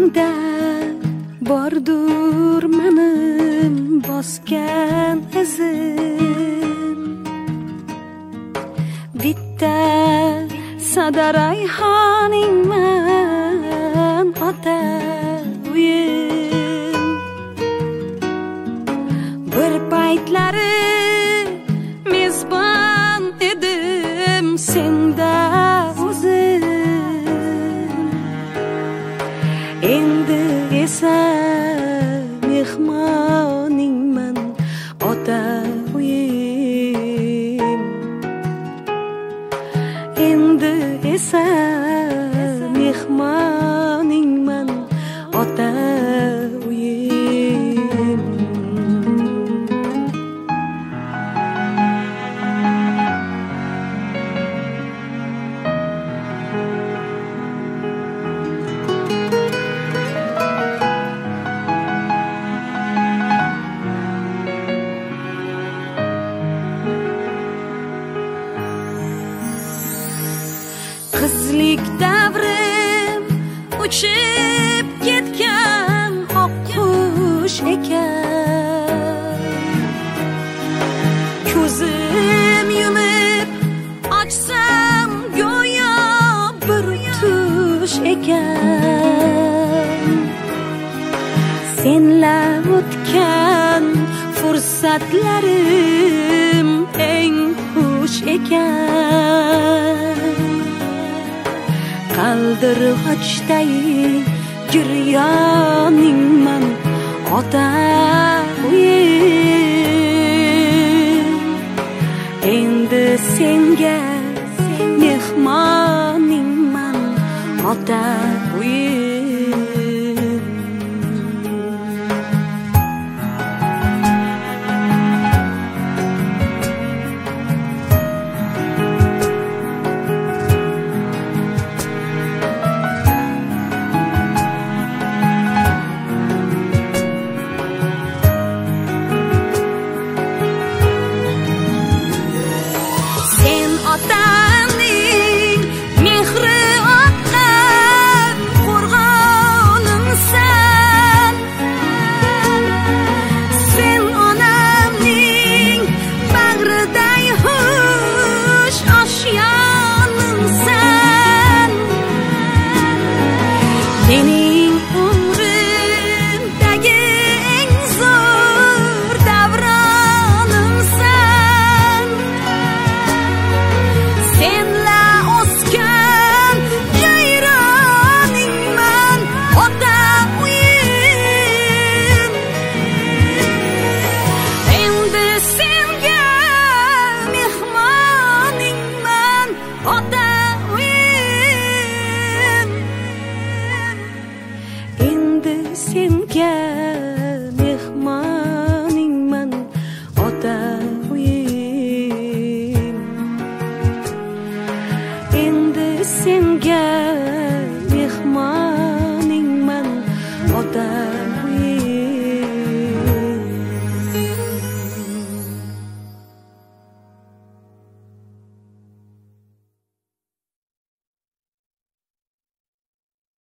izingda bordur menim bosgan izim. Bitta sada rayhoningman ota uyim. Bir paytlari mezbon edim senda o'zim. Endi esa mehmoningman ota uyim. Endi esa mehmoningman ota uyim. Qizlik davrim uchib ketgan oqqush ekan. Ko'zim yumib ochsam go'yo bir tush ekan. Senla o'tgan fursatlarim eng xush ekan. Qaldirg'ochday giryoningman ota uyim. Endi senga mehmoningman ota uyim. Otaning mehri oqqan qo'rg'onimsan. Sen onamning bag'riday xush oshiyonimsan. Mening umrimdagi eng zo'r davronimsan. Senla o'sgan jayroningman ota uyim. Endi senga mehmoningman ota uyim. Endi senga mehmoningman ota uyim. Endi senga